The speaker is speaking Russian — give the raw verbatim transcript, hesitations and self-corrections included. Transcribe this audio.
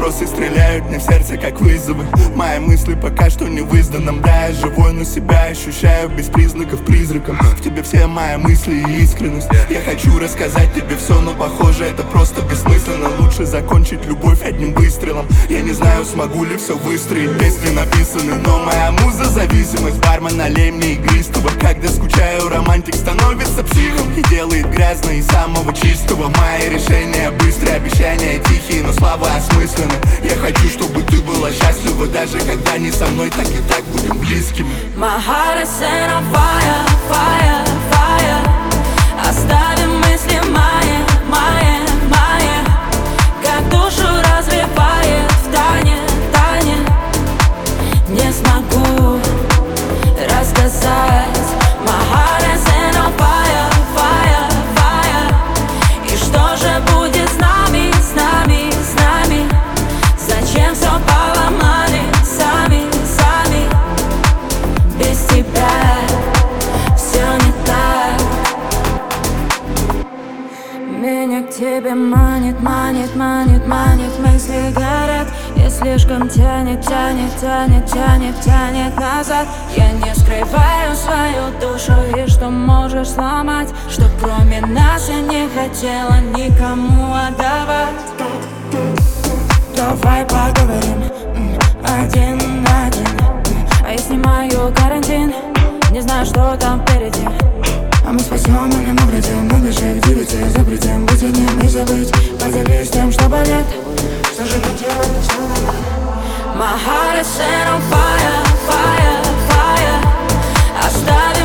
вопросы стреляют мне в сердце, как вызовы. Мои мысли пока что не в изданном. Да, я живой, но себя ощущаю без признаков призраком. В тебе все мои мысли и искренность. Я хочу рассказать тебе все, но похоже это просто бессмысленно. Лучше закончить любовь одним выстрелом. Я не знаю, смогу ли все выстроить. Песни написаны, но моя муза зависимость. Бармен, налей мне игристого. Когда скучаю, романтик становится психом и делает грязно из самого чистого. Мои решения быстрые, обещания тихие, но слова осмысленны. Я хочу, чтобы ты была счастлива, даже когда не со мной, так и так будем близкими. My heart is set on fire, fire, fire. Оставим мысли мои, мои, мои, как душу развивает в тайне, тайне. Не смогу рассказать. My heart is set on fire, fire, fire. И что же будет с нами, с нами, с нами? Зачем все поломали сами, сами? Без тебя все не так. Меня к тебе манит, манит, манит, манит. Мысли горят и слишком тянет, тянет, тянет, тянет, тянет назад. Я не скрываю свою душу и что можешь сломать, что кроме нас я не хотела никому отдавать. Давай поговорим один на один. А я снимаю карантин, не знаю, что там впереди. А мы спасем или мы вредим, мы ближе к девяти запретим. Быть одним и забыть, поделись тем, что болит. Что же ты делаешь? My heart is set on fire, fire, fire. Оставь